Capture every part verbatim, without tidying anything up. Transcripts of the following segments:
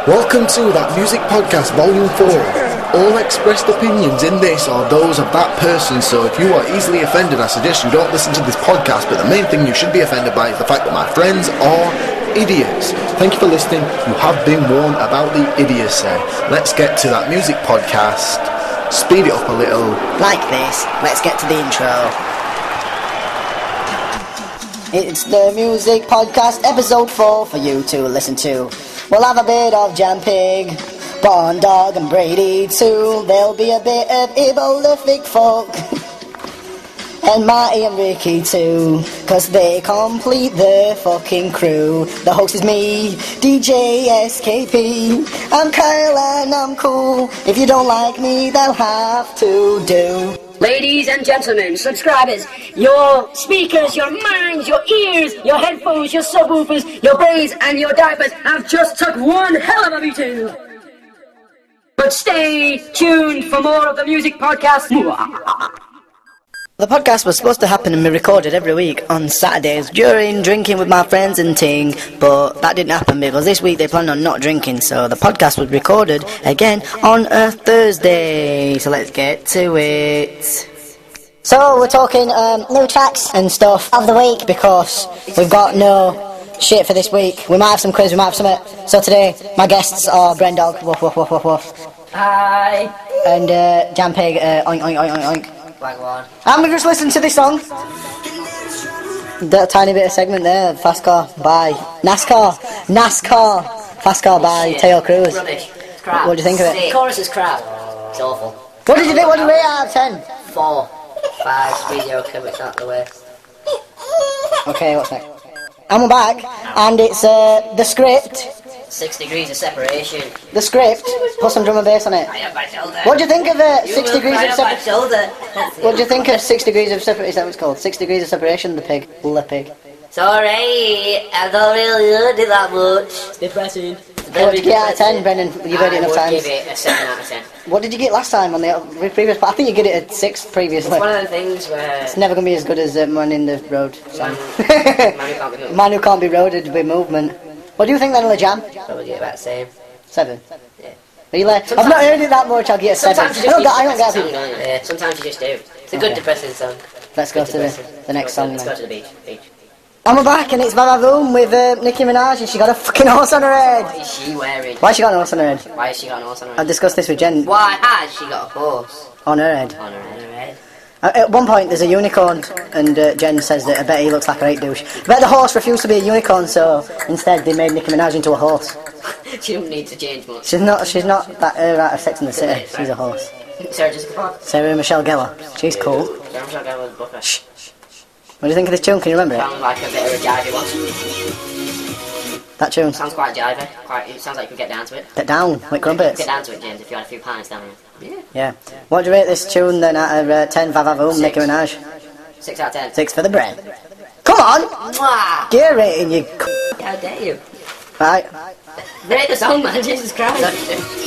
Welcome to That Music Podcast Volume four. All expressed opinions in this are those of that person, so if you are easily offended, I suggest you don't listen to this podcast, but the main thing you should be offended by is the fact that my friends are idiots. Thank you for listening. You have been warned about the idiocy. Let's get to That Music Podcast. Speed it up a little. Like this. Let's get to the intro. It's the Music Podcast episode four for you to listen to. We'll have a bit of Jam Pig, Bon Dog and Brady too. There'll be a bit of Ibolific folk and Marty and Ricky too, cause they complete the fucking crew. The host is me, D J S K P. I'm Kyle and I'm cool. If you don't like me, they'll have to do. Ladies and gentlemen, subscribers, your speakers, your minds, your ears, your headphones, your subwoofers, your brains and your diapers have just took one hell of a beating. But stay tuned for more of the Music Podcast. The podcast was supposed to happen and be recorded every week on Saturdays during drinking with my friends and ting, but that didn't happen because this week they planned on not drinking, so the podcast was recorded again on a Thursday. So let's get to it. So we're talking um, new tracks and stuff of the week because we've got no shit for this week. We might have some quiz, we might have some. So today my guests are Brendog, woof woof woof woof woof. Hi. And uh, Jam Pig, uh, oink oink oink oink oink. Wagwan. And we just listened to this song. That tiny bit of segment there, Fast Car by NASCAR. NASCAR. Fast Car by Tail Cruz. Rubbish. It's crap. What do you think of it? The chorus is crap. It's awful. What did you think? What did you rate out of ten? Four. Five. Mediocre, but it's not the worst. Okay, what's next? And we're back, and it's uh, the script. Six degrees of separation. The script. Put some drum and bass on it. I have my shoulder. What do you think of uh, You Six will Degrees cry of on my Separation? shoulder. What do you think of Six Degrees of Separation? Is that what it's called? Six Degrees of Separation. The pig. The pig. It's alright. I don't really love it that much. It's depressing. What did you get out of ten, Brendan? You've heard it enough I would times. give it a seven out of ten. What did you get last time on the previous? I think you get it at six previously. It's one of the things where It's never going to be as good as uh, Man in the Road song. man, man who can't be moved. Man who can't be roaded with movement. What do you think then, Le Jam? Probably get about the same. Seven. Yeah. Are you like, I've not heard it that much, I'll get a seven. Sometimes you I just don't get, I don't get song, people. don't you? Yeah, sometimes you just do. It's a good Okay. depressing song. Let's go Good to the, depressing. the next Go song to- Let's go then. to the beach. beach. And we're back and it's Vavavoom with uh, Nicki Minaj and she got a fucking horse on her head. What is she wearing? Why she got a horse on her head? Why has she got an horse on her I head? discussed this with Jen. Why has she got a horse On her head. on her head? Uh, At one point there's a unicorn and uh, Jen says that I bet he looks like a right douche. I bet the horse refused to be a unicorn, so instead they made Nicki Minaj into a horse. She doesn't need to change much. She's not She's not that uh, out of Sex in the City, she's a horse. Sarah Jessica Parker. Sarah Michelle Gellar, she's cool. Sarah Michelle Gellar was a booker. Shh. What do you think of this tune? Can you remember it? Sounds like a bit of a jivey one. That tune. Sounds quite jivey. Quite. It sounds like you can get down to it. Get down, with crumpets. Get down to it, James. If you had a few pints down here. Yeah. Yeah. What do you rate this tune then out of uh, ten? Vavavoom, Six. Nicki Minaj. Six out of ten. Six for the bread. Come on! Mwah! Gear rating, you c- How dare you? Right. Rate the song, man. Jesus Christ. Not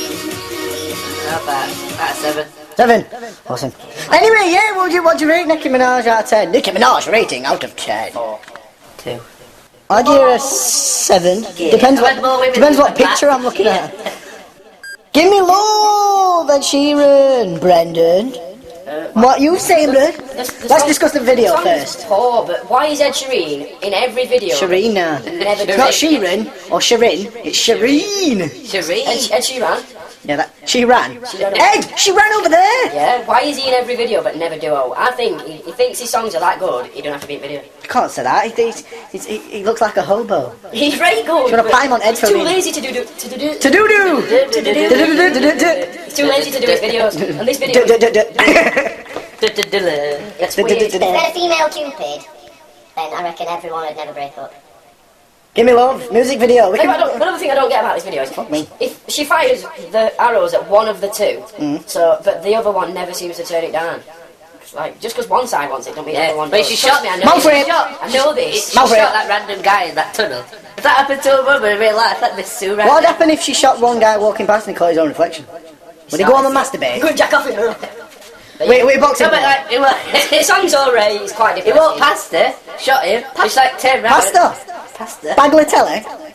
bad. That's seven. Seven. Awesome. Anyway, yeah, what do you, what do you rate Nicki Minaj out of ten? Nicki Minaj rating out of ten. Four. Two. I'd give her a seven. Yeah. Depends I've had more what women depends than what that. picture I'm looking Yeah. at. Give me love, Ed Sheeran, Brendan. Uh, What you saying, Brendan? the- the Let's song- discuss the video the song is first. poor, but why is Ed Sheeran in every video? Sharina. Never It's not did it. Sheeran or Shirin. It's Shireen. Shireen. Ed, Ed Sheeran. Yeah, that she ran. She ran over- Ed, she ran over there. Yeah. Why is he in every video but never duo? I think he, he thinks his songs are that good. He don't have to be in video. You can't say that. He, he's, he's, he, he looks like a hobo. He's very good. Do you wanna but pat him on Ed he's for too me? lazy to do do to do do To do do. He's too lazy to do his videos. And this video. It's weird. If they're a female Cupid, then I reckon everyone would never break up. Give me love. Music video. We Like, I can, don't, one other thing I don't get about this video is Fuck me. if she fires the arrows at one of the two, Mm. so but the other one never seems to turn it down. Like just because one side wants it, don't mean the Yeah, other one but does. she Trust shot me, I know Mouth this. rape. I know this. She Mouth shot rape. that random guy in that tunnel. If that happened to a woman in real life, that'd be Sue right what would now. happen if she shot one guy walking past and he caught his own reflection? Would he go on and masturbate? Good jack off it, no. Wait, wait, boxing. No, but like, it, wa- The song's alright. It's quite he different. walked past her, shot him, it's like turned round. Pasta. Past her. Baglitelli.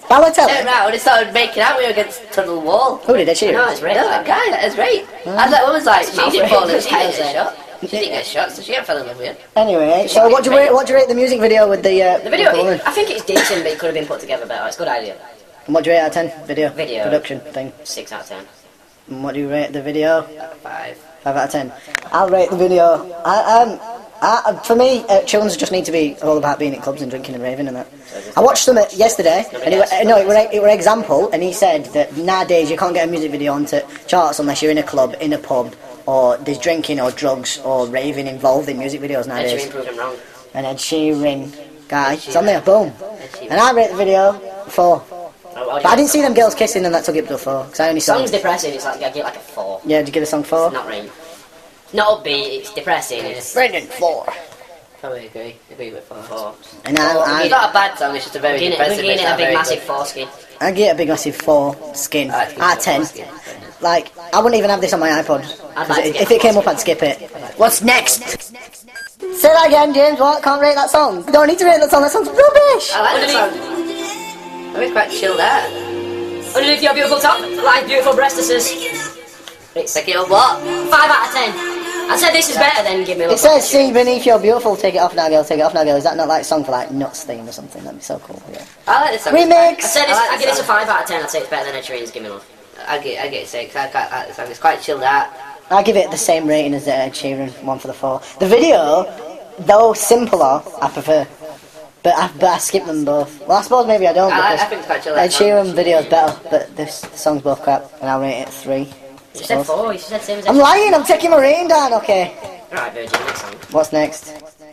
Balotelli? Turned round and started making out with her against tunnel wall. Who did Ed Sheeran? No, it's right. No, that guy, that is right. And that woman's like, she didn't fall in, she didn't get shot. She didn't get shot, so she ain't fell in love with him. Anyway, so what do you rate? What do you rate the music video with the? Uh, The video, with the woman? I think it's decent, but it could have been put together better. It's a good idea. And what do you rate out of ten? Video. Video. Production thing. Six out of ten. And what do you rate the video? Five. Five out of ten. I'll rate the video. I, um, I, for me, uh, tunes just need to be all about being at clubs and drinking and raving and that. I watched some yesterday, and it, were- no, it were it were example, and he said that nowadays you can't get a music video onto charts unless you're in a club, in a pub, or there's drinking or drugs or raving involved in music videos Ed nowadays. Sheeran proved him wrong. And Ed Sheeran, guy, it's on there, boom. And I rate the video four. But I didn't see them girls kissing, and that took it to a four because I only saw. Song's depressing. It's like I get like a four. Yeah, did you give the song four? Not right. Not upbeat. It's depressing. It's Brendan, four. Probably agree. Agree with four. four. And I, It's I, not a bad song, it's just a very we're giving it, depressive. we're giving it's it a not big very massive good. foreskin. I get a big massive four skin I think out of it's ten. foreskin. Like, I wouldn't even have this on my iPod. 'Cause like to it- get if it came up, I'd skip it. What's next? Say that again, James. What? Can't rate that song. You don't need to rate that song. That song's rubbish. I like the song. I mean, quite chilled out. Underneath your beautiful top lies beautiful breastises. It's like, you know what? Five out of ten. I said this is better than Give Me Love. It says, "See beneath your beautiful. Take it off now, girl. Take it off now, girl." Is that not like a song for like Nuts theme or something? That'd be so cool. Yeah. I like this song. Remix. I said this, I like I the give this a song. five out of ten. I'd say it's better than Ed Sheeran's Give Me Love. I get, I get six. I quite like the song. It's quite chilled out. I'll give it the same rating as the Ed Sheeran one for the four. The video, though simpler, I prefer. But I, but I skip them both. Well, I suppose maybe I don't. I, like, because I think it's quite chilled Ed out. Sheeran video's better, but this the song's both crap, and I'll rate it three. You said four. You said same as Ed I'm Sheeran. lying. I'm taking my rating down. Okay. Right, Virgin, next song. What's next?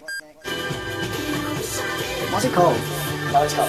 What's it called? What it's called?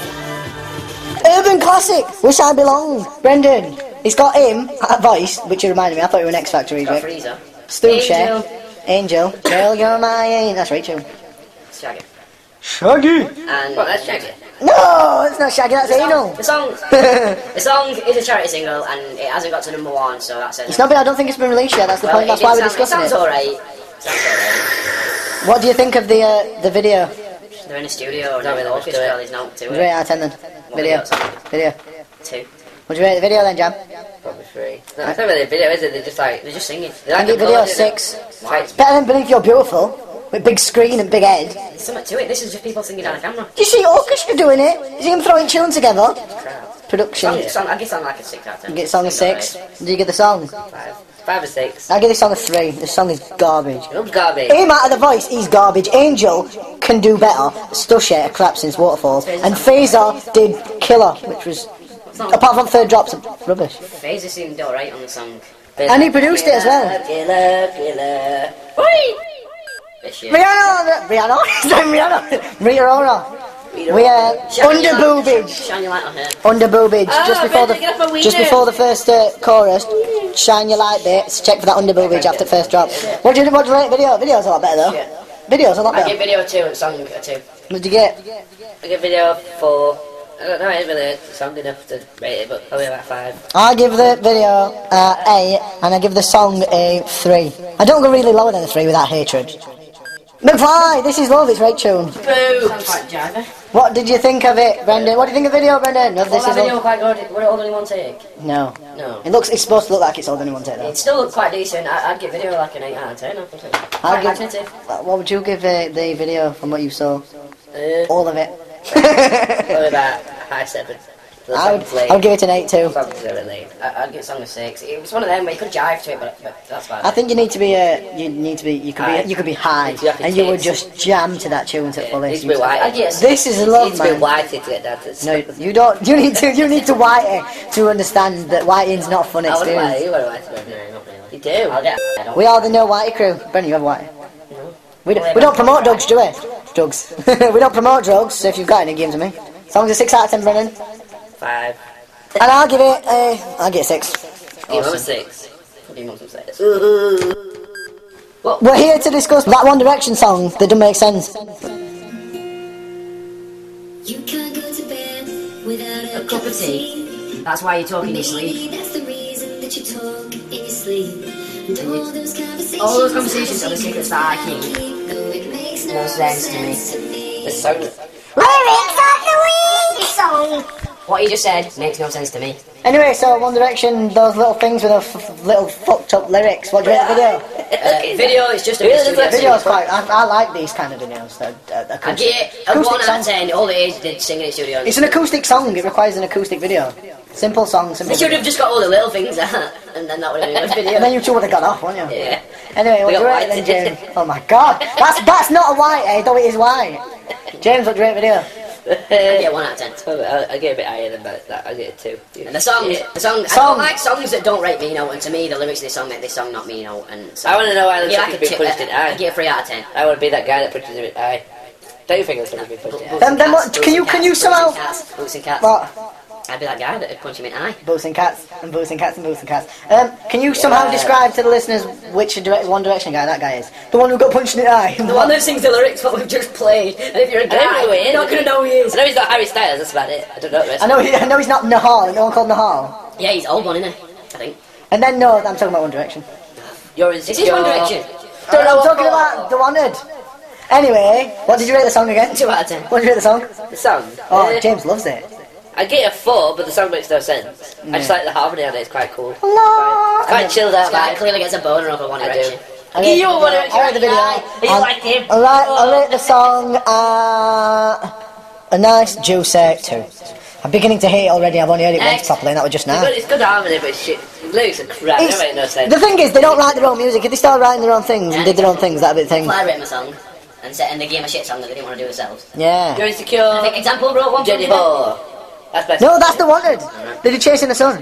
Urban Classic. Wish I Belonged. Brendan. It's got him at voice, which you reminded me. I thought you were an X Factor, Got Rick. Freezer. Stu Angel. Share. Angel. Girl, you're my angel. That's Rachel. Shaggy. Shaggy. And What, that's Shaggy? No, it's not Shaggy. That's Anal. the song, the song is a charity single, and it hasn't got to number one, so that's it. It's not been. I don't think it's been released yet. That's the Well, point. it That's did why we're sound- discussing it. it. Sounds alright. Sounds alright. What do you think of the uh, the video? They're in a studio and Not the really much to orchestra it. is not to Rate it. out of ten then. What Video. video? Video. Two. What do you rate the video then, Jam? Probably three. No, it's not really a video, is it? They're just like... They're just singing. They I like give the video melody, six. It's quite- Better than Believe You're Beautiful with big screen and big head. There's something to it. This is just people singing down a camera. Do you see orchestra doing it? You see them throwing tunes together? Crap. Production. Song, song, I guess I'm like a six out of ten. You get song a It's six. alright. Do you get the song? Five. Five or six. I give this song a three. This song is garbage. Love garbage. Him out of the voice, he's garbage. Angel can do better. Stushare, a crap since Waterfalls. And Phaser did Killer, which was, apart from third drops, rubbish. Phaser seemed alright on the song. And he produced it as well. Killer, killer. Whee! Bit shit. Rihanna, Rihanna, Rihanna, Rihanna. We are Shine under your light- boobage. Shine your light on her. Under boobage, Oh, just before better get up a the wee just bit. before the first uh, chorus. Shine your light bits. Check for that under boobage after the first drop. What do you what do you rate video? Video's a lot better though. Shit. Video's a lot I give better. video a two and song a two. What did you get? I give video four. I don't know, it ain't really a song enough to rate it, but probably about five. I give the video uh, eight, and I give the song a three. I don't go really lower than a three without hatred. McFly, this is love. It's right tune. Boo! Sounds quite jivey. What did you think of it, Brendan? What do you think of the video, Brendan? Of Well, this that is video love? quite good. Were it all in one take? No. No. It looks. It's supposed to look like it's all anyone take though. It still looked quite decent. I, I'd give video like an eight out of ten. I think. I'll Quite give- imaginative. What would you give uh, the video from what you saw? Uh, All of it. probably about high seven. The I would, song's lame. I would give it an eight too. The song's really lame. I, I'd give song a six. It was one of them where you could jive to it, but, but that's bad. I think you need to be. Uh, you need to be. You could High. be. You could be high, You have to and you would taste. just jam to that tune to the It fullest. needs to be white. I'd give it a This is It love, needs to be man. whited to get down to the No, you don't. You need to. You need to white it to understand that whiting's not a fun I wouldn't experience. white it. You wouldn't white it. No, not really. You do. I'll get. I don't. We are the No Whitey crew. Brendan, you have white. We don't, we don't promote drugs, do we? Drugs. We don't promote drugs, so if you've got any, give them to me. Song's a six out of ten, Brendan. Five. And I'll give it a... I'll give it a six. Give him a six. Give him some six. We're here to discuss that One Direction song that doesn't make sense. You can't go to bed without A cup of tea. That's why you talk in your sleep. Maybe that's the reason that you talk in your sleep. And all those conversations, All those conversations are the secrets that I keep. though it makes No no sense to me. sense to me. The song. Lyrics of the week song. What he just said makes no sense to me. Anyway, so One Direction, those little things with those f- little fucked up lyrics. What do you rate the video? Uh, video is just a Really, mystery. that's The video's quite. I, I like these kind of videos. They're, uh, I acoustic, get a acoustic one out song. of ten. All it is, they sing in the studio. It's an acoustic song. It requires an acoustic video. Simple song, simple. They should video. have just got all the little things out, and then that would have been a good video. And then you two would have got off, wouldn't you? Yeah. Anyway, what We do you got rate it white. then, James? Oh my god, that's that's not a white, eh? Though it is white. James, what do you rate the video? I get one out of ten. I, I get a bit higher than that. that I get a two. And the song, Yeah. the song, I Song. don't like songs that don't rate me out, and to me, the lyrics of this song make this song not me out. And so I want to know why I the give like like a be tip, punched in the I eye. give a three out of ten. I want to be that guy that punches him in the eye. Don't you think it's going to be punched in the eye? Then- then what- Boots can you- and can cats, you boots somehow- and cats, Boots and cats. What? I'd be that guy that would punch him in the eye. Boots and cats and boots and cats and boots and cats. Um, can you somehow Yeah. describe to the listeners which direct, One Direction guy that guy is? The one who got punched in the eye. The one that sings the lyrics what we've just played. And if you're a I don't know who guy, he is. you're not gonna know who he is. I know he's not Harry Styles, that's about it. I don't know the rest. I know. He, I know he's not Nahal. No one called Nahal. Yeah, he's old one, isn't he? I think. And then no, I'm talking about One Direction. You're Is insecure. this One Direction? No, no, I'm talking about the Wanted. Anyway, what did you rate the song again? Two out of ten. What did you rate the song? The song. Oh, eh, James loves it. I get a four, but the song makes no sense. I just Yeah. like the harmony on it, it's quite cool. Allah. It's quite chilled out, This guy like. clearly gets a boner over One I do. Direction. I rate You the want video- to I rate the video. You I- like him? I rate, I rate the song uh, a nice juicy two. I'm beginning to hate it already. I've only heard it once Next. properly, and that was just It's now. good, it's good harmony, but shit. The lyrics are crap, they It's- don't make no sense. the thing is, they don't write their own music. If they started writing their own things and did their own things, that'd be the thing. Fly written a song and set and they gave him a shit song that they didn't want to do themselves. Yeah. You're insecure. I think example wrote one. Jenny Ho. That's best. No, that's the Wanted. They did Chasing the Sun.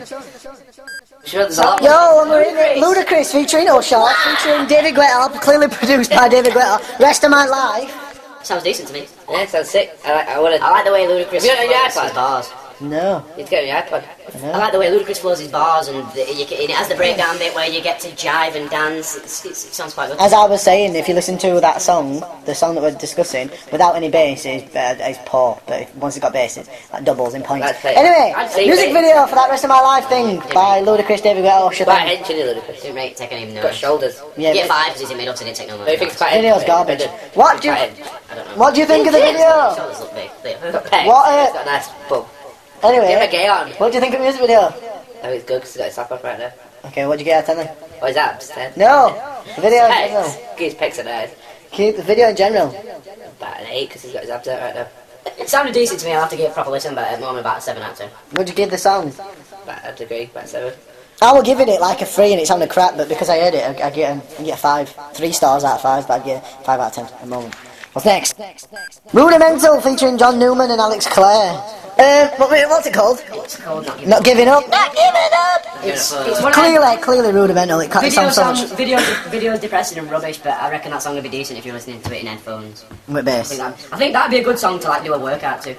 She wrote the song. Yo, and we're in it. Ludacris featuring Usher, featuring David Guetta, clearly produced by David Guetta. Rest of My Life. Sounds decent to me. Yeah, it sounds sick. I like. I want I to. like the way Ludacris Have you got it on your flows iPad? his bars. No. Need to get on your iPod. I like the way Ludacris flows his bars and, the, you, can- and it has the breakdown bit where you get to jive and dance. It's, it's, it sounds quite good. As I was saying, if you listen to that song, the song that we're discussing, without any bass, is uh, is poor. But if, once it's got bass, it like doubles in points. I'd say- Anyway, I'd say music bass. video for that Rest of My Life thing by Ludacris, David Guetta, Usher. Quite thing. henching, Ludacris. Didn't rate take any Got notes. shoulders. Yeah, Get but- five because he's in mid-ups and didn't take no Don't you think it's notes. quite Video's henching? garbage. It's What do you quite henching. I don't know. What do you think of the video? Shoulders look big. big. Got pecs. What, uh, It's got a nice bum. Give him a Anyway, gay on. what do you think of the music video? Oh, it's good because he's got his slap off right now. Okay, what would you get out of ten then? Oh, his abs, ten. No, the video in general. Pecs. Get his pecs are nice. Keep the video in general. About an eight because he's got his abs out right now. It sounded decent to me. I'll have to give it a proper listen, but at the moment about a seven out of ten. What'd you give the song? About, I'd agree, about seven. I was giving it like a three and it sounded crap, but because I heard it, I, I get a, I get a five. Three stars out of five, but I get five out of ten at the moment. What's next? Rudimental featuring John Newman and Alex Clare. Um, what, what's it called? What's it called? Not giving Not Giving Up. Not Giving Up! It's, it's one of them Clearly, clearly rudimental. It can't video sound so song, much video, video is depressing and rubbish, but I reckon that song would be decent if you're listening to it in headphones. with I bass. think, that, I think that'd be a good song to like do a workout to.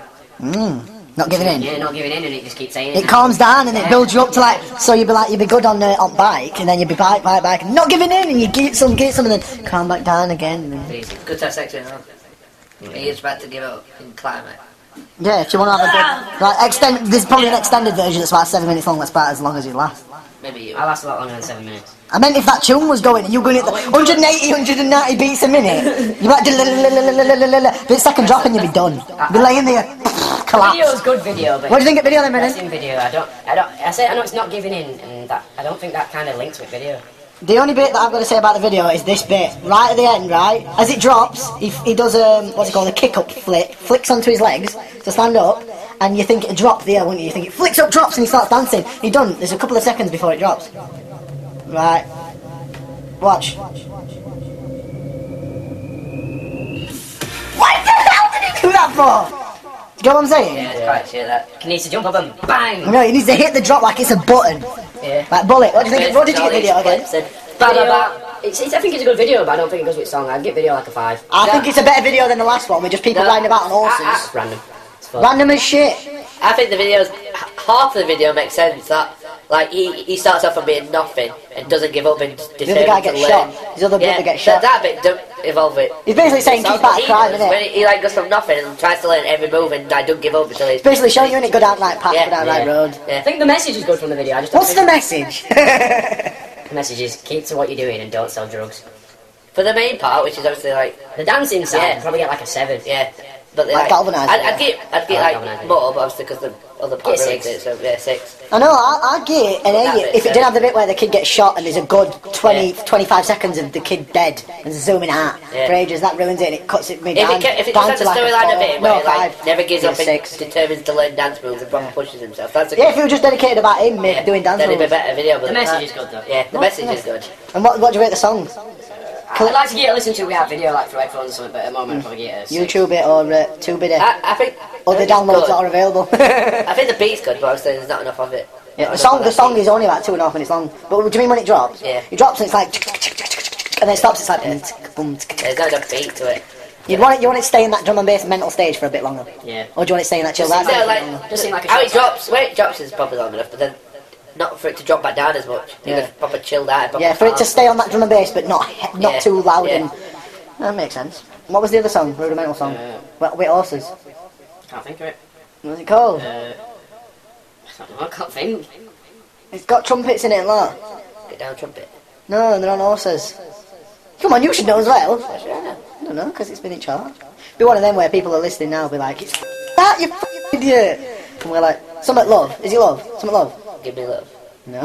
Not giving in. Yeah, not giving in and it just keeps saying it. It calms down and it builds you up to like, so you'd be like, you'd be good on uh, on bike, and then you'd be bike, bike, bike, and not giving in, and you get some, get some, and then calm back down again. And then, It's good to have sex with him. He's about to give up in climate. yeah, if you want to have a good, like, extend, there's probably an extended version that's about seven minutes long. That's about as long as it lasts. Maybe you. I last a lot longer than seven minutes. I meant if that tune was going and you were going at the one eighty, one ninety beats a minute, you'd be like, the second drop and you'd be done. You'd be laying there, Video's collapse. good video, but What do you think of video then, Best Brennan? in video, I don't, I don't, I say I know it's not giving in, and that I don't think that kind of links with video. The only bit that I've got to say about the video is this bit. Right at the end, right? As it drops, he, he does um, what's it called, a kick-up flick, flicks onto his legs to stand up, and you think it dropped there, wouldn't you? You think it flicks up, drops, and he starts dancing. He done. There's a couple of seconds before it drops. Right. Watch. What the hell did he do that for? Do you know what I'm saying? Yeah, it's quite shit that. He needs to jump up and bang. No, he needs to hit the drop like it's a button. Yeah. Like bullet. What do you think? What did you get video again? Said, Ba, ba, ba. It's, it's, I think it's a good video, but I don't think it goes with song. I'd give video like a five. I think it's a better video than the last one with just people No. riding about on horses. I- It's random. It's fun. Random as shit. I think the videos, h- half of the video makes sense. That like he, he starts off from being nothing and doesn't give up and The other guy gets shot. His other brother gets shot. That, that bit don't involve it. He's basically saying It's keep not back what crime, he does. innit? When he, he like goes from nothing and tries to learn every move and like don't give up until he's Basically showing you in it, go down right path, Yeah, go down yeah. right road. I yeah. think the message is good from the video. I just don't What's the think message? the message is keep to what you're doing and don't sell drugs. For the main part, which is obviously like The dancing side, Yeah. I'd probably get like a seven. yeah, But Like Galvanised I'd, video. I'd get, I'd get I like like Galvanised more, but obviously because the other part Get ruins six. it, so yeah, six. I know, I, I'd give it an That eight bit, if it yeah. didn't have the bit where the kid gets shot and there's a good twenty, Yeah. twenty-five seconds of the kid dead and zooming out Yeah. for ages. That ruins it and it cuts it me If down. it, ca- if it down just had to the like a storyline four. of it, No, where he like five. never gives Yeah, up and six. determines to learn dance moves and proper pushes himself, that's a Yeah, if it was just dedicated about him yeah, doing dance then it'd be a moves. better video. But The message is good though. Yeah, the message is good. And what, what do you rate the song? I'd like to get a listen to we have video like through headphones or something, but at the moment I'd probably get a six. YouTube it or uh, Tube it? I, I think Or the I think it's downloads good. that are available. I think the beat's good, but obviously there's not enough of it. Yeah, Not the enough song of the that song beat. is only about two and a half minutes long. But what do you mean when it drops? Yeah. It drops and it's like and then it stops. It's like boom. There's not enough beat to it. You want it. You want it to stay in that drum and bass mental stage for a bit longer. Yeah. Or do you want it to stay in that chill Just out? seems No, like- like, Just seem like a how it short drops, where it drops is probably long enough, but then not for it to drop back down as much. You Yeah. yeah. proper chilled out. Proper Yeah, for it to calm. stay on that drum and bass, but not he- not Yeah, too loud yeah. and that makes sense. What was the other song? Rudimental song. Uh, What with horses? Can't think of it. What was it called? Uh, I don't know, I can't think. It's got trumpets in it and lot. Get down trumpet. No, they're on horses. Come on, you should know as well. Yeah. I don't know, because it's been in charge. Be one of them where people are listening now, be like, it's that, you f***ing idiot. And we're like, something love. Is it love? Something love? Give me love. No.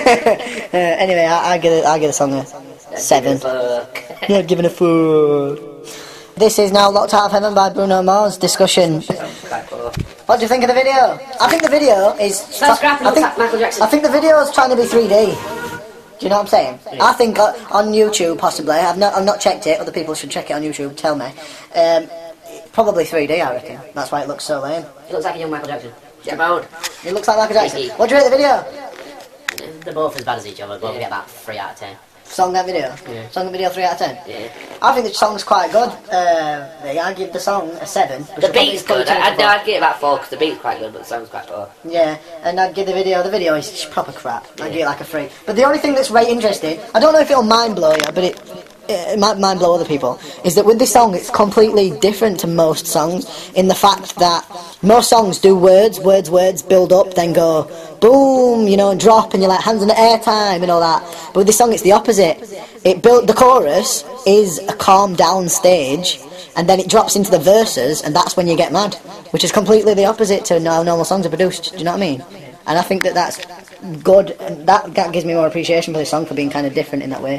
uh, anyway, I, I give it. I give the song a seven. Fuck. Yeah, giving a fuck. This is now Locked Out of Heaven by Bruno Mars. Discussion. Quite cool. What do you think of the video? I think the video is. Sounds scrappy, I think, looks like Michael Jackson. I think the video is trying to be three D. Do you know what I'm saying? I think uh, on YouTube possibly. I've not. I've not checked it. Other people should check it on YouTube. Tell me. Um, probably three D. I reckon. That's why it looks so lame. It looks like a young Michael Jackson. Get mode. It looks like Michael Jackson. What do you rate the video? They're both as bad as each other, but we get about three out of ten. Song and video. Yeah. Song and video three out of ten. Yeah. I think the song's quite good. Uh, I give the song a seven. which The will probably beat's put it good. to I'd, four. I'd give it about four because the beat's quite good, but the song's quite poor. Yeah, and I'd give the video, the video is just proper crap. I'd give it like a three. But the only thing that's right interesting, I don't know if it'll mind blow you, but it, it might mind blow other people, is that with this song it's completely different to most songs in the fact that most songs do words, words, words, build up, then go boom, you know, and drop, and you're like hands in the air time and all that. But with this song it's the opposite. It built, the chorus is a calm down stage, and then it drops into the verses, and that's when you get mad, which is completely the opposite to how normal songs are produced. Do you know what I mean? And I think that that's good, and that, that gives me more appreciation for this song for being kind of different in that way.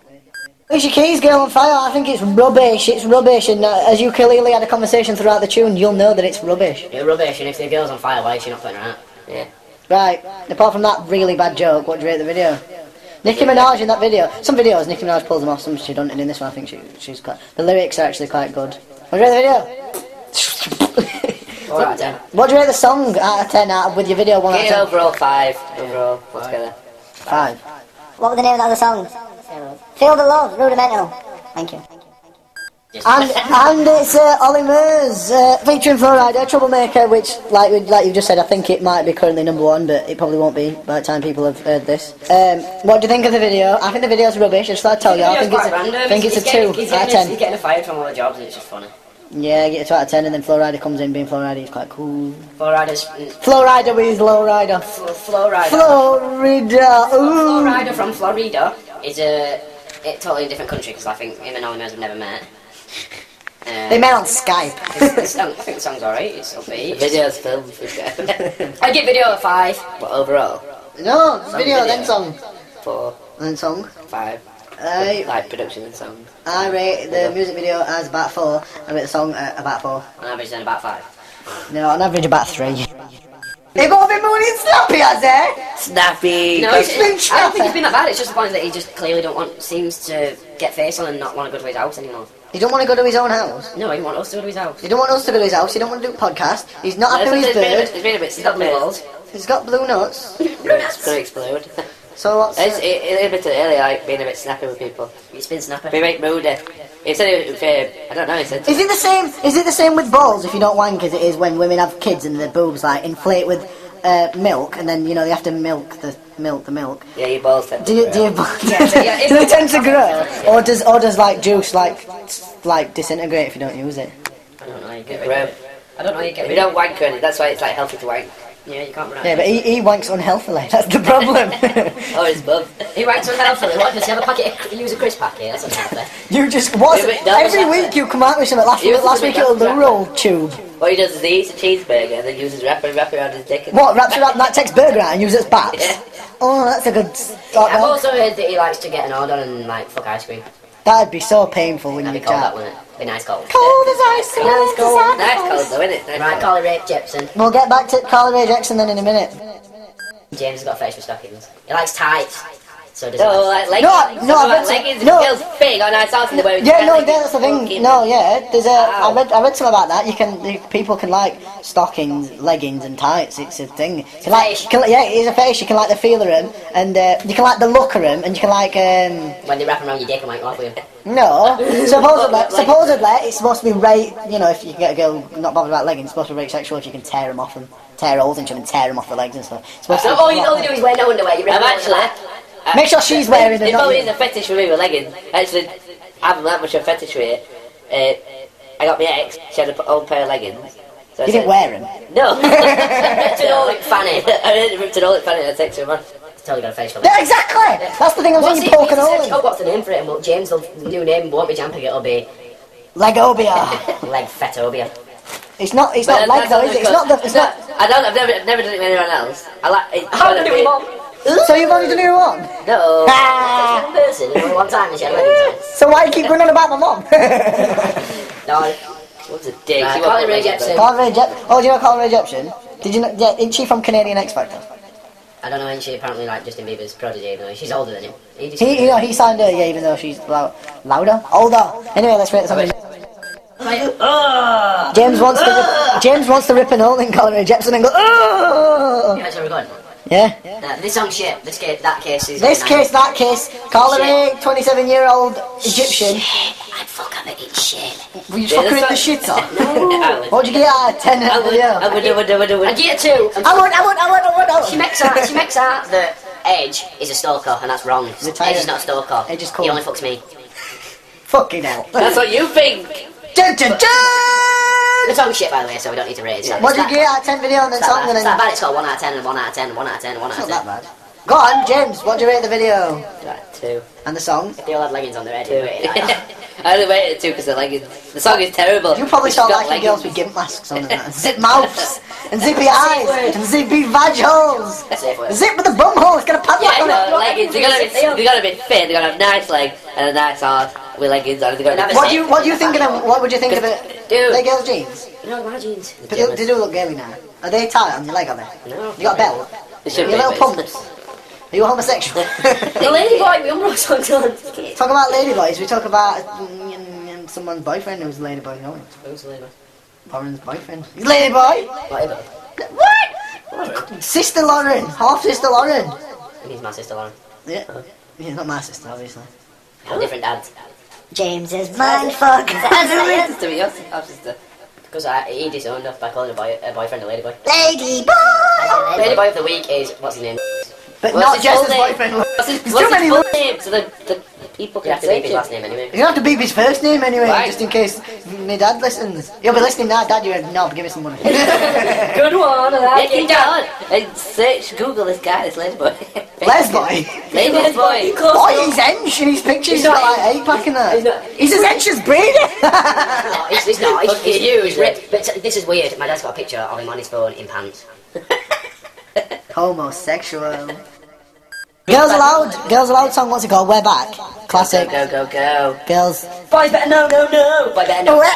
Alicia Keys, Girl on Fire, I think it's rubbish, it's rubbish, and uh, as you clearly had a conversation throughout the tune, you'll know that it's rubbish. You're rubbish, and if the girl's on fire, why is she not putting her out? Yeah. Right, apart from that really bad joke, what do you rate the video? Nicki Minaj in that video, some videos Nicki Minaj pulls them off, some she doesn't, and in this one I think she, she's quite, the lyrics are actually quite good. What do you rate the video? Alright then. What do you rate the song out of ten out of, with your video one out of Give it ten? overall five. Overall, altogether. Five. What was the name of the other song? Feel the Love, Rudimental. Thank you. And and it's uh, Ollie Murs uh, featuring Flowrider, Troublemaker, which, like we, like you just said, I think it might be currently number one, but it probably won't be by the time people have heard this. Um, what do you think of the video? I think the video's rubbish. I just thought I'd tell you. I think it's a, I think it's a two He's out of getting, he's ten. getting fired from all the jobs, and it's just funny. Yeah, get a two out of ten, and then Flowrider comes in being Flowrider. He's quite cool. Flowrider's Flowrider with his lowrider. Flowrider. Florida. Ooh. Flowrider from Florida is a, a totally different country because I think him and Ollie Murs have never met. Um, They met on Skype. the, the song, I think the song's alright. It's upbeat. The video's filmed for sure. I give video a five. But overall, No, video, video. then song, four, then song. five. I Like production and songs. I rate the music video as about four. I rate the song uh, about four. On average, then about five. No, on average about three. They got a bit more than snappy, has it? Snappy! No, It's it's, been it's, I don't think chatter. it's been that bad. It's just the point that he just clearly don't want, seems to get face on and not want to go to his house anymore. He don't want to go to his own house. No, he wants us to go to his house. He don't want us to go to his house. He don't want to do a podcast. He's not happy with his It's been a bit- bird. it's been a bit He's got blue snappy. balls. He's got blue nuts. It's gonna explode. So what's... It's, Uh, it, it's a bit early, like being a bit snappy with people. It's been snappy. Be make moody. He said it was, uh, I don't know, he said. is it the same? Is it the same with balls if you don't wank as it is when women have kids and their boobs like inflate with uh, milk and then you know they have to milk the milk the milk? Yeah, your balls tend Do to you, do you, grow. yeah, do they tend to grow, or does or does like juice like like disintegrate if you don't use it? I don't know how you Get get grow. rid of it. I don't know how you get We rid of don't wank or anything, that's why it's like healthy to wank. Yeah, you can't run. Yeah, but he, he wanks unhealthily. That's the problem. Oh, his mum. He ranks unhealthily. What, does he have a packet of, use a crisp packet? That's unhealthy. You just what? Yeah, but that was Every that- week you come out with something. Last, Yeah, last week it was the that- roll tube. What he does is he eats a cheeseburger and then uses wrap and wrap around his dick. And What? Wraps around that takes burger out and uses it as bats. Yeah. Oh, that's a good start. I've dog. also heard that he likes to get an order and like fuck ice cream. That'd be so painful when That'd you be cold, that jab. wouldn't it? Be nice cold. Cold as ice. Nice Cold cold. as Nice ice. cold though, isn't it? Nice Right, cold. Carly Rae Jepsen. We'll get back to Carly Rae Jepsen then in a minute. James has got a face for stockings. He likes tights. So does No, he. like leggings. No, no, Something I like read- leggings. no. It feels big on nice arse in the way. Yeah, no, that's the thing. No, yeah, there's a. I read, I read something about that. You can, the, people can like stockings, leggings, and tights. It's a thing. You can like, fetish. can, yeah, it's a fetish. You can like the feel of them, and uh, you can like the look of them, and you can like. Um, When they wrap 'em around your dick and like off with him. no, supposedly, Like- supposedly it's supposed to be rate. You know, if you can get a girl not bothered about leggings, it's supposed to be rate sexual if you can tear them off them, tear holes into them, and tear them off the legs and stuff. It's supposed So to all you all you do is wear no underwear. You rip I'm them actually. over uh, Make sure she's wearing them, It not probably you. is a fetish for me with leggings. Actually, I haven't that much of a fetish with it. Uh, I got my ex. She had an old pair of leggings. So I You said- didn't wear them. No. To know it fanny. I didn't rip an old fanny and I texted her on. Totally got a face for Yeah, exactly. That's the thing. I'm What's saying. it? You poke a hole Oh, in. what's the name for it? Well, James, the new name won't be Jamping. It'll be Legobia. Leg Fetobia. It's not. It's But not leg that's though, is it? It's not the. It's no, not. I don't. I've never, I've never done it with anyone else. I like. It's How gotta did be- we mom? So you've only done it one? No. Ah! One person, and only one time, and she had leggings So why you keep going on about my mom? on. No. What's a dick? Right, She Carly won't Rae put leggings Jepsen. on. Carly Rae Jepsen. Oh, do you know Carly Rae Jepsen? Did you know? Yeah, isn't she from Canadian X Factor? I don't know, and she apparently like Justin Bieber's prodigy, even though she's older than him. He just, He, you know, he signed her, yeah, even though she's lou- louder, older. Anyway, let's rate something. James wants to. Rip, James wants to rip an hole in Carly Rae Jepsen and go. Oh! Yeah, so we're going. Yeah. Uh, this song's shit. This case, that case is. This case, that case. Carly Rae, twenty-seven-year-old Egyptian. I'd fuck her, but it's shit. Were you Yeah, fucking in the that's shit off? I would. What'd you get out of ten in I that would. video? I would. I would. I would. I would. I'd get it too. I want, I want, I want, I want, I want. She makes out. She makes out that Edge is a stalker, and that's wrong. Retired. Edge is not a stalker. Edge is cool. He only fucks me. Fucking hell. That's what you think. Dun, dun, dun! The song's shit, by the way, so we don't need to rate it. It's What did that- you get out of ten video on the It's song? that And bad. It's then, that bad. It's got one out of ten, and one out of ten, and one out of ten, and one out it's of not ten. that bad. Go on, James. What do you rate the video Right, two. and the song? If they all had leggings on their head, Two. you'd rate it like that. I only rated two because the leggings. The song is terrible. You probably It's start got liking girls leggings. with gimp masks on and that. Zip mouths and zippy eyes and zippy vag holes. Safe word. Zip with a bum hole. It's got a padlock Yeah, on no, it. leggings. They gotta be. They gotta be fit. They gotta have nice legs and a nice arse with leggings on. They gotta be. What do you What do you think of them? What would you think of it? Dude. They girls' jeans. No, my jeans. But they, they do look girly now. Are they tight on your leg? Are they? No. You got a belt. They should Your be, little but pumps. Are you homosexual? The lady boy with umbrella songs on. Talk about ladyboys. We talk about mm, mm, someone's boyfriend who's a ladyboy. No, Who's the lady boy? Lauren's boyfriend. He's ladyboy. Whatever. What? Sister Lauren. Half sister Lauren. And he's my sister Lauren. Yeah. Yeah, not my sister, obviously. We're different dads. James is mindfuck. Sister, your sister. Because I, he disowned us by calling a, boy, a boyfriend a lady boy. Lady boy. Lady boy of the week is, what's his name? But What's not his Jess's full name? boyfriend. What's his, There's what's too many his full words. name so the, the people You can have to beep search his it. last name anyway. You don't have to beep his first name anyway, Right. just in case my dad listens. You'll be listening now, Dad. You're a knob. Give me some money. Good one, I Get him down and search Google this guy, this lady boy. Les boy. Lady boy. Oh, he's hench in his pictures. He's got like eight pack in there. He's not- He's as hench as Brady. No, he's, he's not. He's, Fuck he's, you, he's then. ripped. But t- this is weird. My dad's got a picture of him on his phone in pants. Homosexual. Girls Aloud. Girls Aloud song. What's it called? We're back. Classic. Go, go, go. Girls. Boys better no, no, no. Boy better no.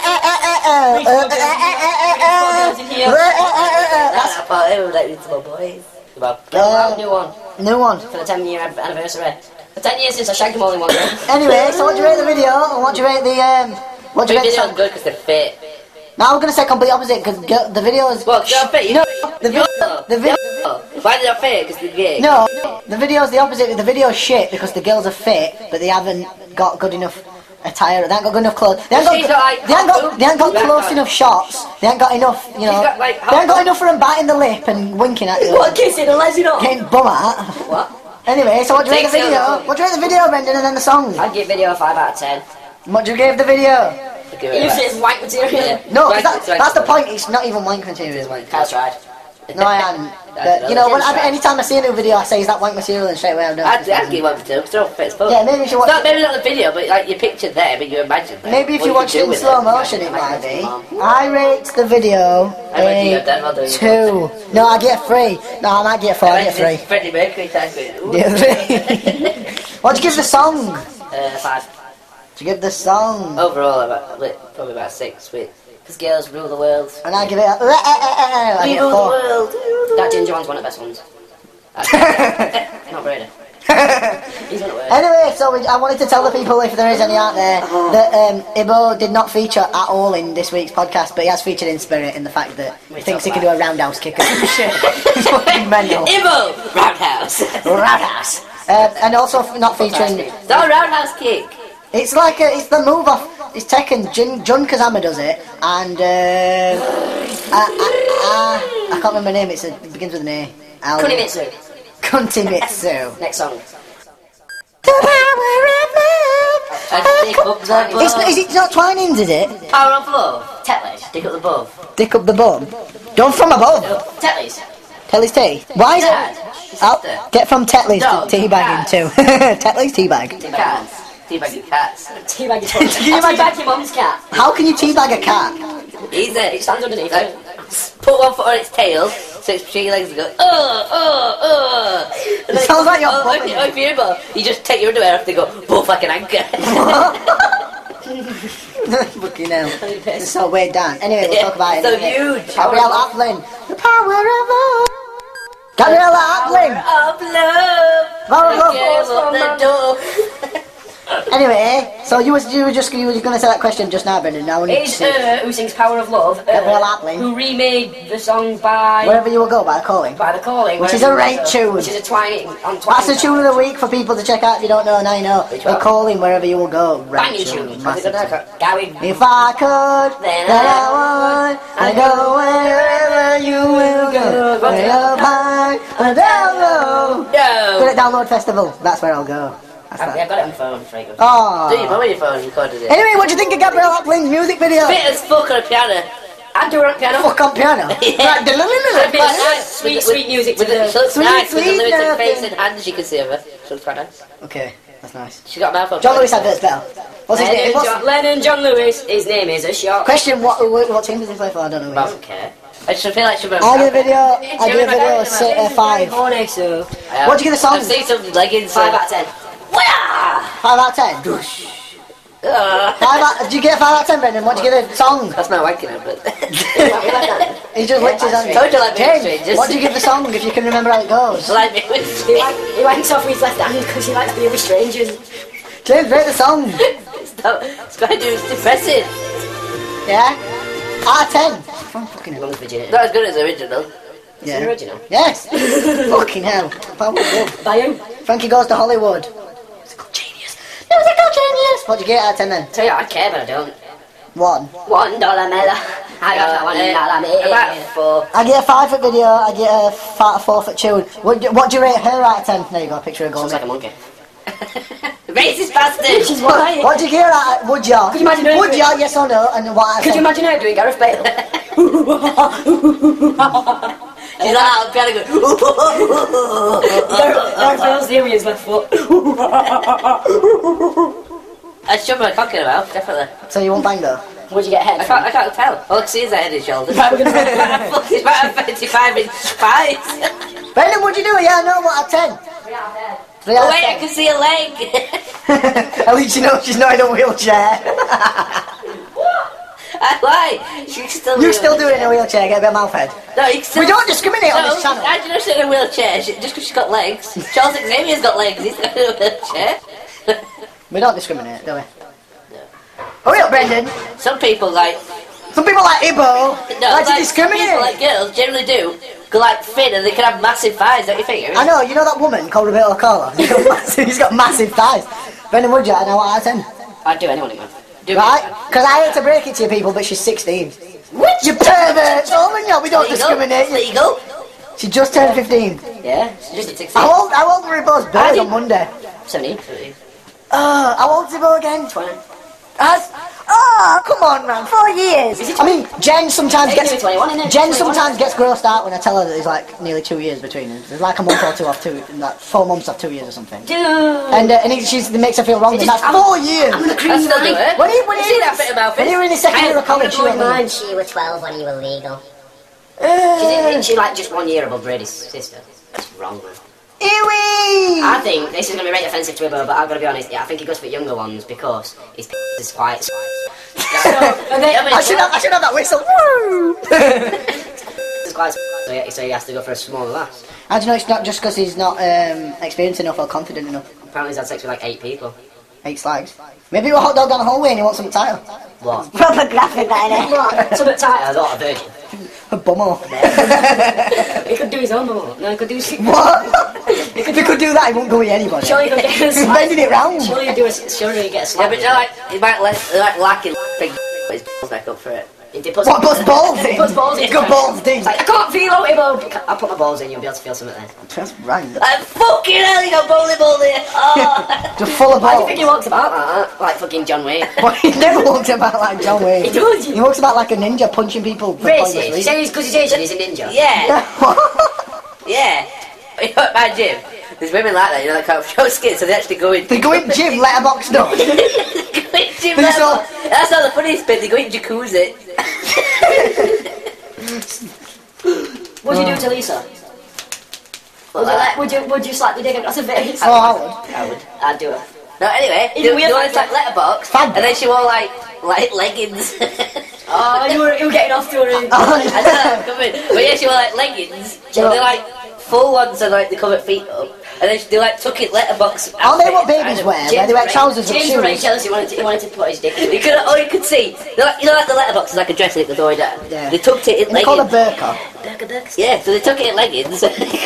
That's a part of like little boys. Well, Uh, New one New one. for the ten year an- anniversary. For ten years since I shagged them all in one go. Anyway, so what do you rate the video and what do you rate the um? What do you the rate the video's song? good because they're fit. Now I'm gonna say complete opposite because the video is. Well, they're fit. You No, know, the video. The video. Why did I fit? Because they're gay. No, the video's the opposite. The video's shit because the girls are fit, but they haven't got good enough attire. They haven't got good enough clothes. They haven't She's got. got, like, They haven't got. They haven't got hot close boobs. enough shots. They haven't got enough. You know. She's got, like, They haven't got hot- enough for them biting the lip and winking at you. What kissing and lesing up? Getting bum at. What? Anyway, so what do you rate the Six video? out. What do you rate the video, Brendan, and then the song? I'd give video a five out of ten. What do you give the video? Give it You back. say it's white material. No, 'cause Wank- that, wank- that's the point. It's not even wank material. Kyle's tried. No, I hadn't. But, you know, when I, anytime I see a new video, I say, is that wank material? And straight away I don't. I'd, I'd give one for two, because it's fun. Yeah, maybe if you watch not, maybe not the video, but like your picture there, but you imagine that. Maybe if what you watch can it do in with slow motion, it might be. Mom. I rate the video I rate a you, Dad, I'll do it. two. No, I get three. No, I might get four, I get three. Freddie Mercury type of. Yeah, three. What'd you give the song? Uh, five. What'd you give the song? Overall, about, probably about six. Because girls rule the world. And I give it a... I give it a Rule the four. world. That Ginger one's one of the best ones. Not Brady. He's one of the worst. Anyway, so we, I wanted to tell the people, if there is any out there, that um, Ibo did not feature at all in this week's podcast, but he has featured in spirit in the fact that he thinks he can do a roundhouse kick or some shit. It's fucking mental. Ibo! Roundhouse. Roundhouse. Um, and also f- not featuring... It's not a roundhouse kick. It's like a, it's the move off. It's Tekken. Jun, Jun Kazama does it, and uh, I, I, I, I can't remember the name. It's a, it begins with an A. Al- Kunimitsu. Kuntimitsu. Next song. And stick up the bum. It's, is it not Twinings? Is it? Power of love. Tetley's. Stick up the bum. Dick up the bum. Don't from above. Tetley's. Tetley's tea. Why is Dad. it? Oh, get from Tetley's No, to teabagging too. Tetley's teabag. Cats. Teabagging cats. Teabag your Can you imagine- Teabag your mum's cat. How can you teabag a cat? Easy. It stands underneath Like, it. put one foot on its tail, so it's between your legs and go, oh, oh, oh. It sounds like you're oh, bumping if, if you're able, you just take your underwear off and go, both like an anchor. Fucking hell. It's so way down. Anyway, we'll talk about it. So in a minute. huge. Gabrielle Aplin. The power of love. Gabrielle Aplin. Of love. Power of love. Came up the door. Anyway, so you was you were just you were going to say that question just now, Brendan. Now we need to It's see. her who sings Power of Love. uh, Gabrielle Aplin. Who remade the song by Wherever you will go by calling. by The Calling. Which is wherever a you great go, tune. Which is a twining on That's twining. the tune of the week for people to check out if you don't know. Now you know. Which The one? calling wherever you will go. Right Banging tune, tune. massive tune. Gary. If I could, then I would. I go wherever you will go. Where you're by, where they'll go. No. Good at Download Festival. That's where I'll go. That's I've, that. I've got it on the phone. Very good. Oh. Do you put on your phone and recorded it? Anyway, what do you think of Gabrielle Aplin's music video? Fit as fuck on a piano. I'd do it on piano. Fuck on piano. Yeah. Like, A bit like, nice, sweet, sweet music With to the, the... she looks Sweet, nice with the sweet limited nothing. face and hands you can see of her. She looks quite nice. Okay, that's nice. She's got a mouth on. John Lewis adverts better. What's his name? Lennon What's, John, Lennon John Lewis, his name is a shot. question, what, what, what team does he play for? I don't know. I don't care. I just feel like she'll be. I give a video, I give a video a, si- a five. Horny, so... What'd you give the song? I've seen some leggings. Five out of ten. Five out of ten. Uh, Five out, did you get a five out of ten, Brendan? What'd you give the song? that's my wanking habit. He just licked his hand. Told you like me with James, strangers. what'd you give the song if you can remember how it goes? Like me with He, wank, he wanks off with his left hand because he likes being with strangers. James, rate the song. It's not, it's quite it's depressing. Yeah? Out of ten. Oh, fucking hell. Mum's virginity. Not as good as the original. It's an Yeah. original. Yes. Fucking hell. Power of love. By who? Frankie Goes to Hollywood. Musical genius. Musical genius. What'd you get out of ten then? Tell you, I care, but I don't. One. One dollar mela. I got that one dollar About mela. four. I get a five foot video, I get a fat four foot tune. What, do- what do you rate her out of ten? There you go, a picture of Looks Goldie. like a monkey. Racist bastard. Which is why. What do you get out of, would ya? Could you imagine her Would doing- ya, yes or no? And what out of Could you ten? imagine her doing Gareth Bale? She's like out on piano going. Gareth Gareth Bale's there with his left foot. I'd shove my cock in her mouth, definitely. So you won't bang though? Would you get head? I can't, I can't tell. All I can see is that head and shoulders. Right, we're gonna- Fuck, he's about a thirty-five inch thighs. Brendan, would you do it? Yeah, no, what out of ten? Three out Oh of wait, I ten. can see a leg. At least you know she's not in a wheelchair. Why? She can still You do still it. do it in a wheelchair, get a bit of mouth head. No, you can still... We don't discriminate on No, this channel. how do you know she's in a wheelchair? She, just because she's got legs. Charles Xavier's got legs, he's not in a wheelchair. We don't discriminate, do we? Hurry up, Brendan. Some people like... Some people like Ibo No, like to like, discriminate. people like girls generally do go like thin and they can have massive thighs, don't you think? I know, you know that woman called Roberto Carla? He's got massive, he's got massive thighs. Brendan, would you? I know what out of ten. I'd do anyone, man. Do Right? Because I hate to break it to you people, but she's sixteen. What? You perverts! Oh my god, we don't Legal? discriminate. Legal? She just turned fifteen. Yeah, just at sixteen. How old, how old were Ibo's birthday on Monday? seventeen. Uh, how old's Ibo again? twenty. As, oh! Oh, come on, man. Four years. I mean, Jen sometimes He's gets nearly twenty-one, isn't he? Jen twenty-one. sometimes gets grossed out when I tell her that there's like nearly two years between us. There's like a month or two off two, like four months off two years or something. Dude. And uh, and it, she's, it makes her feel wrong. Then that's four years. I'm gonna I cream still do it. When you when You you see that bit about when it? you were in the second year of college, you were Mind she was twelve when you were legal. She's, she like just one year above Brady's sister. That's wrong, man. Ewie! I think this is going to be very offensive to Ibo, but I've got to be honest, yeah, I think he goes for younger ones because his p is quite... so, and they, I should have I should have that whistle. Woo! it's quite so, yeah, so he has to go for a smaller lass. How do you know it's not just because he's not um, experienced enough or confident enough? Apparently he's had sex with like eight people. Eight slags. Maybe you're a hot dog down the hallway and you want some title. What? Proper graphic, that innit? Something tighter, not a virgin. A bummer. He could do his own more. No, he could do his... What? If he could do that, he wouldn't go with anybody. Surely he'll get a He's slap. bending it round. Surely he'll do a... Surely he'll get a Yeah, slap. but you know, like, he might let, he might lack it, big, but his balls back up for it. He puts What, puts balls in? He puts balls in. Good balls, dude. It's like, I can't feel out, Ibo. I'll put my balls in, you'll be able to feel something then. That's right. Like, fucking hell, you got bowling ball there. Oh. Just full of Why do you balls. think he walks about like that? Like fucking John Wayne. But he never walks about like John Wayne. He does. He walks about like a ninja punching people for pointless Racist. He's reasons. saying because he's Asian, he's a ninja. Yeah, What? yeah. You know, at my gym, there's women like that, you know, that can't show skin, so they actually go in. They go in gym, letterbox door. They go in gym But it's level. all- That's not the funniest bit, they go in jacuzzi. What'd you do to Lisa? Was it like, would you would you slap your dick across her face? Oh, I would. I would. I'd do it. No, anyway, Even the, weird the one like that's like letterbox, Fab. and then she wore like, like leggings. Oh, you were you were getting off to her. I know, come in. But yeah, she wore like leggings, so they're like full ones and like they cover feet up, and then she do like tuck it letterbox. Aren't they what outfit, babies kind of- wear? Where they wear trousers with James was very shoes? jealous. He wanted to, he wanted to put his dick in. You could, oh, you could see. They're like, you know, like the letterbox is like a dress that goes all the way down. Yeah. They tucked it in It's called a leggings. burqa. Yeah, so they took it in leggings.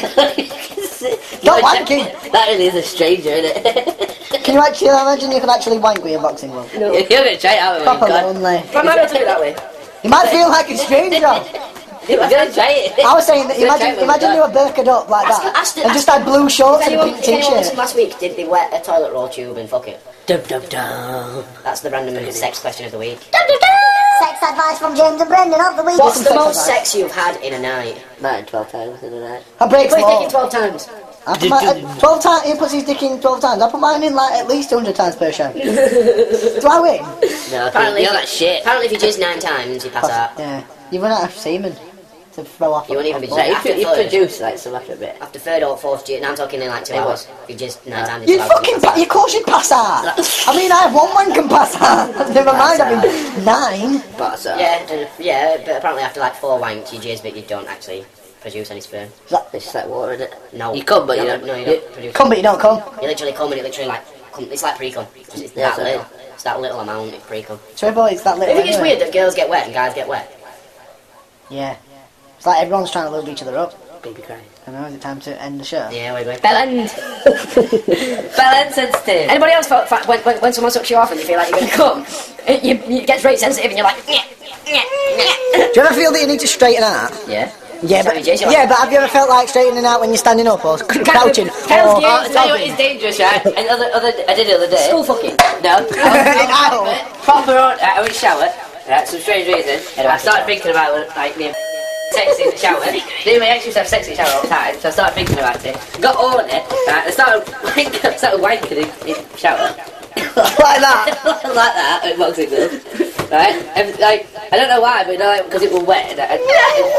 Not wanking. That really is a stranger, isn't it? Can you actually imagine you could actually wank with your boxing glove? No. You're gonna try it out with me, Proper God. lonely. But I might not do it that way. You might feel like a stranger. You're gonna try it. I was saying that You're gonna imagine try it imagine you with were burqa'd up like Ask- that ask the- and just had blue shorts If and a anyone, pink if anyone t-shirt. listened last week, did they wet a toilet roll tube and fuck it? Dum dum dum. That's the random sex question of the week. Sex advice from James and Brendan of the week. What's the sex most advice? sex you've had in a night? Nine, twelve times in a night. I breaks Play more. taking twelve times. I put my, uh, twelve times. He puts his dick in twelve times. I put mine in like at least hundred times per show. Do I win? No, Apparently, you're if that shit. Apparently, if you jizz nine times, you pass out. Yeah, you run out of semen to throw off. You won't even be Like, after you, you third. produce like some after a bit. After third or fourth jizz, now I'm talking in like two Hey, hours. If you jizz nine times, You it's allowed to fucking, pass pa- of course you'd pass out. I mean, I have one man can pass out. Never mind having nine. But uh, Yeah, and, yeah, but apparently after like four wanks, you jizz, but you don't actually produce any sperm. it's just like water, isn't it? No. You come, but no, you no, don't. no, you you- don't produce. Come, but you don't come. You literally come and it literally like, come, it's like pre-cum. It's, it's Yeah, that so- little. It's that little amount of pre-cum. Trouble, it's that I little. think it's anyway. weird that girls get wet and guys get wet. Yeah. It's like everyone's trying to lube each other up. Baby cry. I know, is it time to end the show? Yeah, we're going. Bellend. Bellend sensitive. Anybody else, felt, fa- when, when, when someone sucks you off and you feel like you're going to come, it, you, you get very sensitive and you're like, "Nyeh, nyeh, nyeh." Do you ever feel that you need to straighten out? Yeah. Yeah, So but, you jizz, you're yeah, like- but have you ever felt like straightening out when you're standing up or crouching? Hell's Or, Gate. Oh, I'll tell you what is dangerous, right? And other, other, I did it the other day. School fucking. No. In Idaho. Proper on, I was shower, right, some strange reason. I started thinking about like me and sex in the shower. Then my ex used to have sex in the shower all the time, so I started thinking about it. Got on it, right, I started wanking, I started wanking in, in the shower. like that. like that, with boxing gloves. Right? And, like, I don't know why, but you know, like, because it was wet. And I,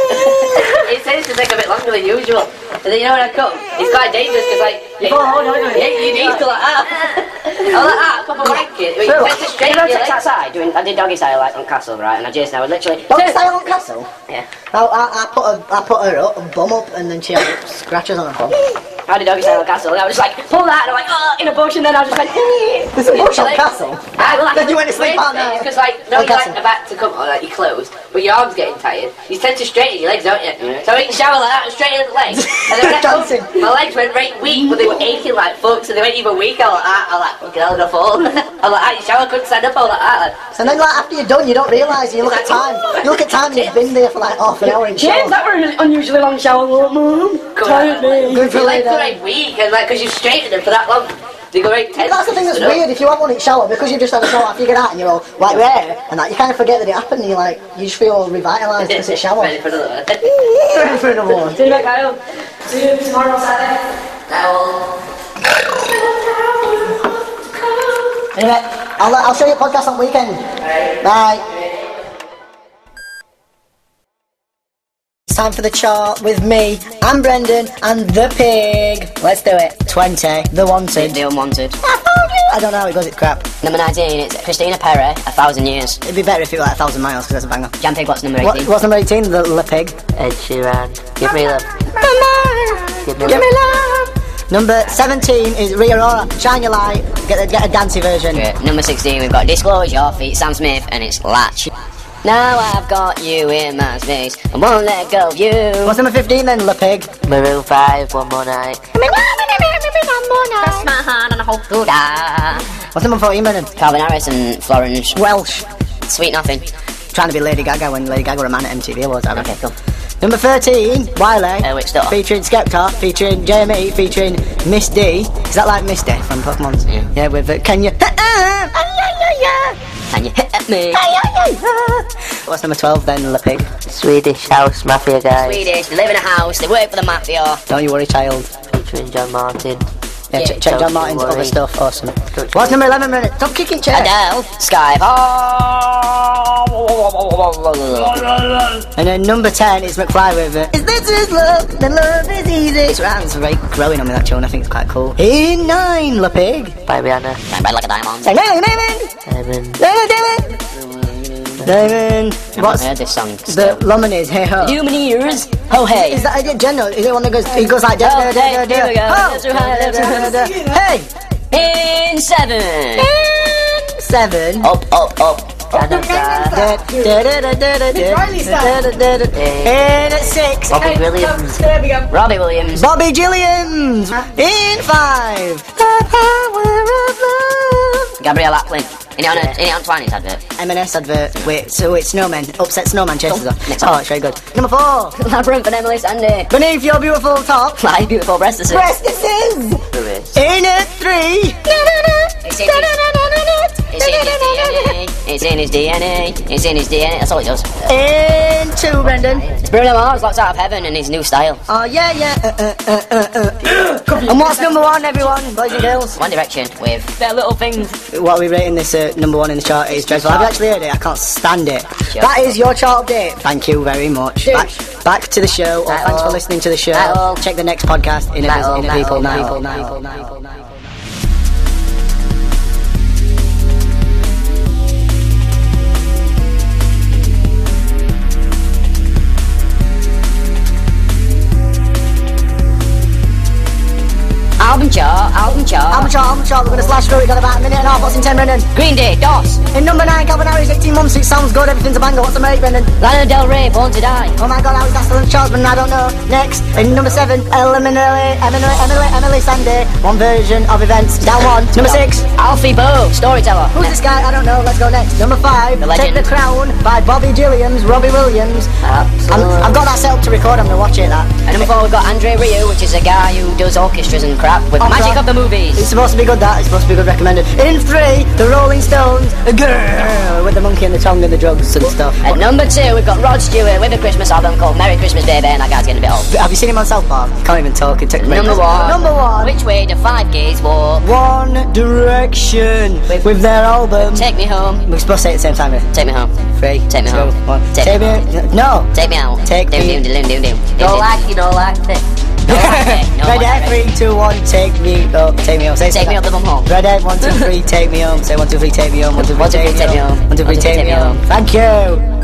it tends to take a bit longer than usual. And then, you know, when I come, it's quite dangerous because, like, you, Oh, no, no, no. yeah, you need to, like, ah. I'm like, ah, proper wanking. It True. tends to You straighten know, your sex legs. outside, doing, I did doggy style like on Castle, right, and I just now, I literally... Dog style on Castle? Yeah. I, I, I, put her, I put her up and bum up and then she had scratches on her bum. I did doggy style on Castle, and I was just like, pull that, and I'm like, oh, in a bush, and then I just went, There's a bush on Castle. I, well, Then you went to sleep out now. Because, like, no, On you're like Castle. about to come, or like you're closed, but your arm's getting tired. You tend to straighten your legs, don't you? So I can shower like that and straighten the legs. And then when I come, Dancing. my legs went right weak, but they were aching like fuck, so they went even weaker. Like that. I'm like, fucking hell, I fall. I'm like, ah, you shower, couldn't stand up, all like that. Like. And then like after you're done, you don't realise, you look at time. You look at time and you've been there for like half an hour in shower. James, that were an unusually long shower, Mum. Come Tired on, me. Good for your legs later. are like weak, and like, because you've straightened them for that long. They go right ten. That's the thing that's weird, if you have one in the shower, because you've just had a shower after you get out and you're all like there, and that, you kind of forget that it happened and you're like, you just feel revitalised because it's shower. Ready for another one. Ready for another one. See you back, Kyle. See you tomorrow, Saturday. Now. Anyway, I'll, I'll show you a podcast on weekend. Right. Bye. It's time for the chart with me, and Brendan, and the pig. Let's do it. twenty, The Wanted. The Unwanted. I don't know how it goes, it's crap. Number nineteen, it's Christina Perry, A Thousand Years. It'd be better if it was like a thousand miles, because that's a banger. Jan Pig, what's number What, eighteen? what's number eighteen? The, the pig. Ed Sheeran. Give me love. Give me, Give me love. Number seventeen is Rhea Ora, Shine Your Light. Get a, get a dancey version. Okay. Number sixteen, we've got Disclose Your Feet, Sam Smith, and it's Latch. Now I've got you in my space, I won't let go of you. What's number fifteen then, Le Pig? Maroon five, One More Night. Press my hand and I hope to die. What's number fourteen, Brendan? Calvin Harris and Florence. Welsh. Sweet Nothing. Trying to be Lady Gaga when Lady Gaga were a man at M T V Awards. Okay, cool. Number thirteen, Wiley. Uh, which daughter? Featuring Skepta, featuring J M E, featuring Miss D. Is that like Miss D from Pokemon? Yeah. Yeah, with uh, Can You... Can you hit me? What's number twelve then, Le Pig? Swedish House Mafia guys. Swedish, they live in a house, they work for the Mafia. Don't you worry, child. Featuring John Martin. Yeah, Yeah, ch- check don't John you Martin's worry. other stuff, awesome. What's number eleven, Brendan? Stop kicking chairs. Adele, Skyfall. And then number ten is McFly with uh, Is this is love? Then love is easy. It's right, it's very growing on me, that tune. I think it's quite cool. In nine, Le Pig. By Rihanna. Shine bright like a diamond. Say Diamond, Diamond. Diamond, Diamond. Diamond. I've What's heard this song. the Lumineers? Hey ho. Lumineers. Ho hey. Is that is it General? Is it one that goes? He goes like Oh, da, da, hey, da, da, here we go. da. Left to right, left to right. Da, da, da. Hey. In seven. Seven. Up, up, up. Da, da, da, da, da, da, da, da, da, da, da, da. In at six. Robbie Williams. There we go. Robbie Williams. Bobby Gilliams. In five. The power of love. Gabrielle Aplin. In it on, a, in it on Twinings advert. M and S advert. Wait, so it's Snowman. Upset Snowman chases Oh, off. next Oh, one. it's very good. Number four. Labyrinth and Emily Sandy. Beneath your beautiful top. My beautiful breasts. Breastises. It's In at three. It's in his D N A. It's in his D N A. It's in his D N A. That's all it does. In two, Brendan. Bruno Mars locked out of heaven in his new style. Oh, yeah, yeah. Uh, uh, uh, uh, uh. And what's number one, everyone, boys and girls? One Direction with their little things. What are we rating this uh, number one in the chart? It's dreadful. Have you actually heard it? I can't stand it. Sure. That is your chart update. Thank you very much. Back, back to the show. Or Bye thanks for all. listening to the show. Bye all. Check the next podcast in a, Bye vis- all, in a bye people all, now. bye all, now, bye all, now, bye now, all. now. Album chart, album chart. Album chart, album chart. We're going to slash through it. Got about a minute and a half. What's in ten, Brendan? Green Day, DOS. In number nine, Calvin Harris, eighteen months. It sounds good. Everything's a banger. What's the eight, Brendan? Lana Del Rey, Born to Die. Oh my god, how is that still in the charts, but I don't know. Next, in number seven, Emily, Emily, Emily, Emily Sandy. One version of events. Down one. Number six. Alfie Boe, Storyteller. Who's this guy? I don't know. Let's go next. Number five, The Take legend. the Crown by Bobby Gilliams, Robbie Williams. I'm, Absolutely. I've got that set up to record. I'm gonna watch it. That. And number four, we've got Andre Rieu, which is a guy who does orchestras and crap with Oh, Magic crap. of the Movies. It's supposed to be good. That it's supposed to be good. Recommended. In three, the Rolling Stones, a girl with the monkey and the tongue and the drugs and stuff. At number two, we've got Rod Stewart with a Christmas album called Merry Christmas Baby, and that guy's getting a bit old. Have you seen him on South Park? He can't even talk. He took Number one. Number one. Which way do five gays walk? One Direction with, with their album. Take me home. We're supposed to say it at the same time. eh? Take me home. Three, Take me two, home. one. Take Take me me. No. Take me out. Take doom, me- Doom, doom, doom, doom. Don't like you, don't like it. Don't like it. No Ready? One Direction. Three, two, one. Take me up. Take me home. Say Take me up the bum hole. Ready? One, two, three. Take me home. Say one, two, three. Take me home. One, two, three. One, two, Take three, me home. One, two, three. Take me home. Thank you.